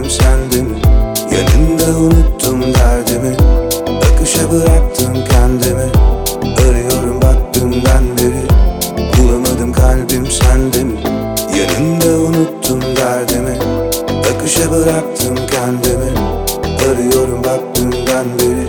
kalbim sende mi? Yanında unuttum derdimi, akışa bıraktım kendimi. Arıyorum bak dünden beri, bulamadım kalbim sende mi? Yanında unuttum derdimi, akışa bıraktım kendimi. Arıyorum bak dünden beri.